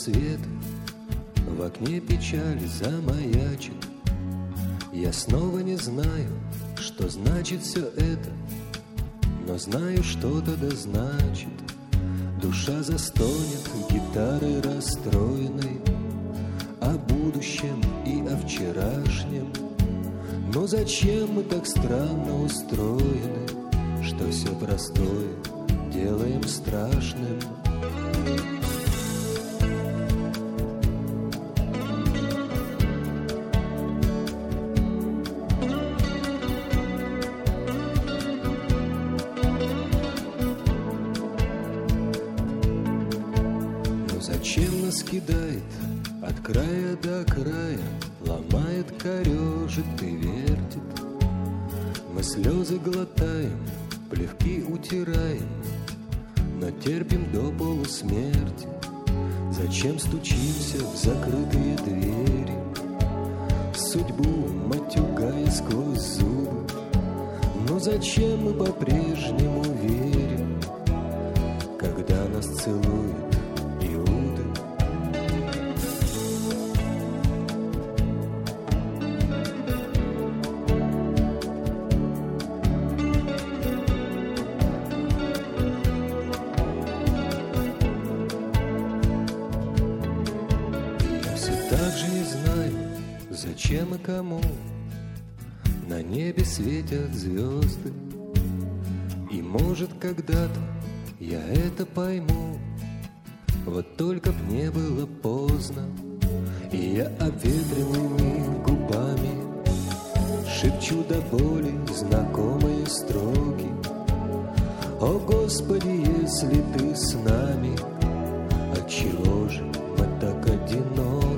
света, в окне печаль замаячит. Я снова не знаю, что значит все это, но знаю, что-то да значит. Душа застонет гитарой расстроенной о будущем и о вчерашнем. Но зачем мы так странно устроены, что все простое делаем страшным? Зачем нас кидает от края до края, ломает, корежит и вертит? Мы слезы глотаем, плевки утираем, но терпим до полусмерти. Зачем стучимся в закрытые двери, судьбу матюгая сквозь зубы? Но зачем мы по-прежнему верим, когда нас целуют Иуды? Я все так же не знаю, зачем и кому на небе светят звезды. И может когда-то я это пойму, вот только б не было поздно. И я обветренными губами шепчу до боли знакомые строки: о Господи, если ты с нами, отчего же мы так одиноки?